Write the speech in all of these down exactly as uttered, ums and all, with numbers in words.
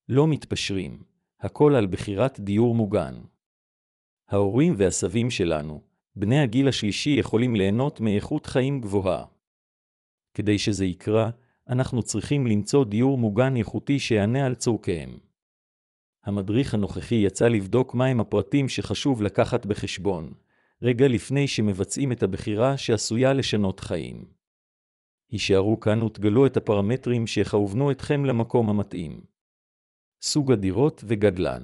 לא מתפשרים, הכל על בחירת דיור מוגן. ההורים והסבים שלנו, בני הגיל השלישי, יכולים ליהנות מאיכות חיים גבוהה. כדי שזה יקרה, אנחנו צריכים למצוא דיור מוגן איכותי שיענה על צורכיהם. המדריך הנוכחי יצא לבדוק מהם הפרטים שחשוב לקחת בחשבון, רגע לפני שמבצעים את הבחירה שעשויה לשנות חיים. הישארו כאן ותגלו את הפרמטרים שיכוונו אתכם למקום המתאים. סוג הדירות וגדלן.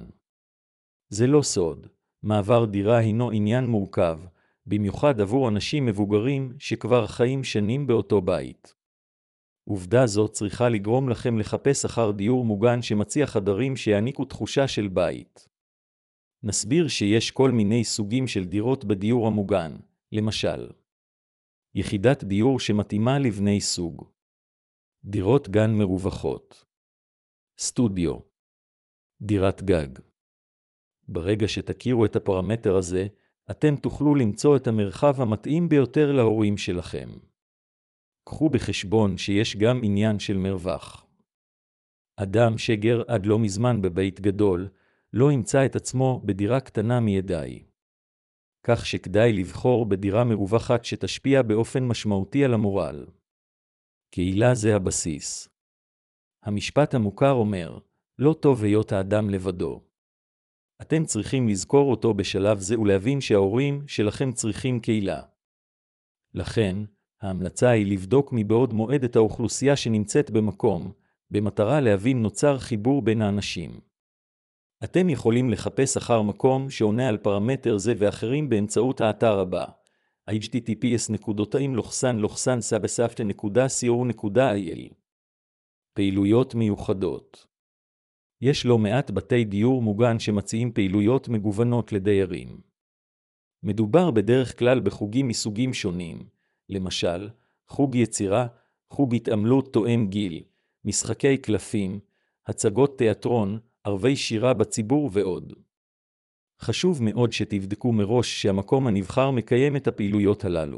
זה לא סוד, מעבר דירה הינו עניין מורכב, במיוחד עבור אנשים מבוגרים שכבר חיים שנים באותו בית. עובדה זו צריכה לגרום לכם לחפש אחר דיור מוגן שמציע חדרים שיעניקו תחושה של בית. נסביר שיש כל מיני סוגים של דירות בדיור המוגן, למשל, יחידת דיור שמתאימה לבני סוג, דירות גן מרווחות, סטודיו, דירת גג. ברגע שתכירו את הפרמטר הזה, אתם תוכלו למצוא את המרחב המתאים ביותר להורים שלכם. קחו בחשבון שיש גם עניין של מרווח. אדם שגר עד לא מזמן בבית גדול, לא ימצא את עצמו בדירה קטנה מידי. כך שכדאי לבחור בדירה מרווחת שתשפיע באופן משמעותי על המורל. קהילה זה הבסיס. המשפט המוכר אומר, לא טוב היות האדם לבדו. אתם צריכים לזכור אותו בשלב זה ולהבין שההורים שלכם צריכים קהילה. לכן, ההמלצה היא לבדוק מבעוד מועד את האוכלוסייה שנמצאת במקום, במטרה להבין נוצר חיבור בין האנשים. אתם יכולים לחפש אחר מקום שעונה על פרמטר זה ואחרים באמצעות האתר הבא, אייץ' טי טי פי אס נקודתיים לוחסן לוחסן סבספטה נקודה סי או נקודה איי אל. פעילויות מיוחדות. יש לא מעט בתי דיור מוגן שמציעים פעילויות מגוונות לדיירים. מדובר בדרך כלל בחוגים מסוגים שונים, למשל, חוג יצירה, חוג התעמלות תואם גיל, משחקי קלפים, הצגות תיאטרון, ערבי שירה בציבור ועוד. חשוב מאוד שתבדקו מראש שהמקום הנבחר מקיים את הפעילויות הללו.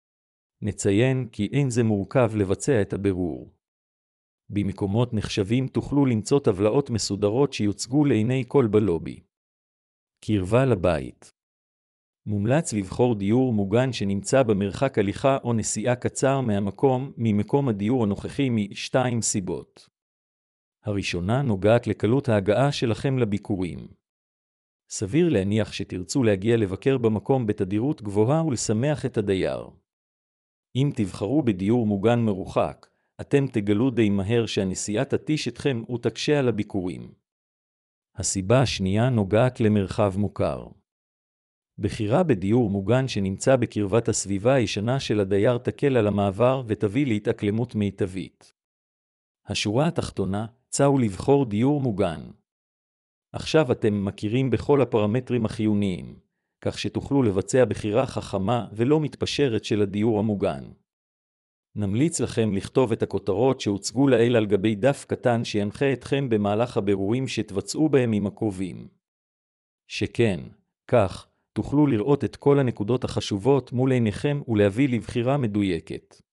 נציין כי אין זה מורכב לבצע את הבירור. במקומות נחשבים תוכלו למצוא טבלאות מסודרות שיוצגו לעיני כל בלובי. קרבה לבית. מומלץ לבחור דיור מוגן שנמצא במרחק הליכה או נסיעה קצר מהמקום, ממקום הדיור הנוכחי משתיים סיבות. הראשונה נוגעת לקלות ההגעה שלכם לביקורים. סביר להניח שתרצו להגיע לבקר במקום בתדירות גבוהה ולשמח את הדייר. אם תבחרו בדיור מוגן מרוחק, אתם תגלו די מהר שהנסיעה תתיש אתכם ותקשה על הביקורים. הסיבה השנייה נוגעת למרחב מוכר. בחירה בדיור מוגן שנמצא בקרבת הסביבה הישנה של הדייר תקל על המעבר ותביא להתאקלמות מיטבית. השורה התחתונה, צאו לבחור דיור מוגן. עכשיו אתם מכירים בכל הפרמטרים החיוניים, כך שתוכלו לבצע בחירה חכמה ולא מתפשרת של הדיור המוגן. נמליץ לכם לכתוב את הכותרות שהוצגו לעיל על גבי דף קטן שינחה אתכם במהלך הבירורים שתבצעו בהם עם הקרובים. שכן, כך, תוכלו לראות את כל הנקודות החשובות מול עיניכם ולהביא לבחירה מדויקת.